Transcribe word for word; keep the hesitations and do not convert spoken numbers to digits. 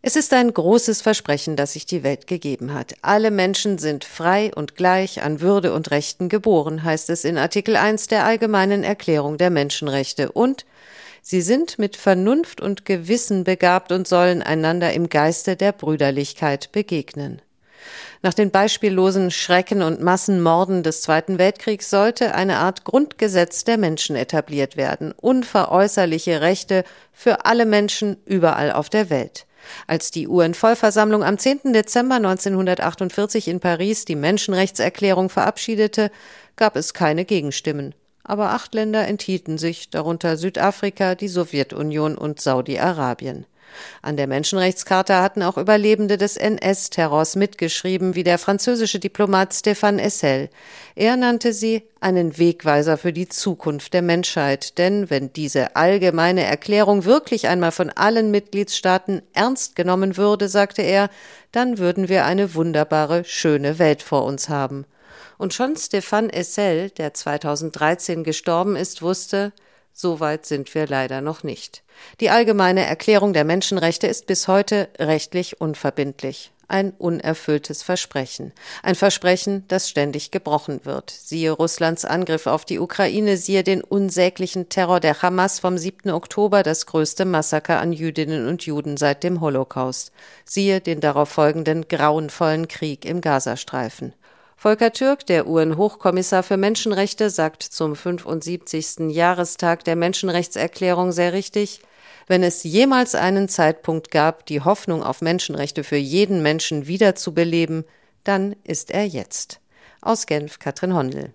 Es ist ein großes Versprechen, das sich die Welt gegeben hat. Alle Menschen sind frei und gleich an Würde und Rechten geboren, heißt es in Artikel eins der Allgemeinen Erklärung der Menschenrechte. Und sie sind mit Vernunft und Gewissen begabt und sollen einander im Geiste der Brüderlichkeit begegnen. Nach den beispiellosen Schrecken und Massenmorden des Zweiten Weltkriegs sollte eine Art Grundgesetz der Menschen etabliert werden. Unveräußerliche Rechte für alle Menschen überall auf der Welt. Als die U N-Vollversammlung am zehnten Dezember neunzehnhundertachtundvierzig in Paris die Menschenrechtserklärung verabschiedete, gab es keine Gegenstimmen. Aber acht Länder enthielten sich, darunter Südafrika, die Sowjetunion und Saudi-Arabien. An der Menschenrechtscharta hatten auch Überlebende des N S-Terrors mitgeschrieben, wie der französische Diplomat Stéphane Hessel. Er nannte sie einen Wegweiser für die Zukunft der Menschheit. Denn wenn diese allgemeine Erklärung wirklich einmal von allen Mitgliedstaaten ernst genommen würde, sagte er, dann würden wir eine wunderbare, schöne Welt vor uns haben. Und schon Stéphane Hessel, der zweitausenddreizehn gestorben ist, wusste, so weit sind wir leider noch nicht. Die allgemeine Erklärung der Menschenrechte ist bis heute rechtlich unverbindlich. Ein unerfülltes Versprechen. Ein Versprechen, das ständig gebrochen wird. Siehe Russlands Angriff auf die Ukraine, siehe den unsäglichen Terror der Hamas vom siebten Oktober, das größte Massaker an Jüdinnen und Juden seit dem Holocaust. Siehe den darauf folgenden grauenvollen Krieg im Gazastreifen. Volker Türk, der U N-Hochkommissar für Menschenrechte, sagt zum fünfundsiebzigsten Jahrestag der Menschenrechtserklärung sehr richtig: Wenn es jemals einen Zeitpunkt gab, die Hoffnung auf Menschenrechte für jeden Menschen wiederzubeleben, dann ist er jetzt. Aus Genf, Katrin Hondel.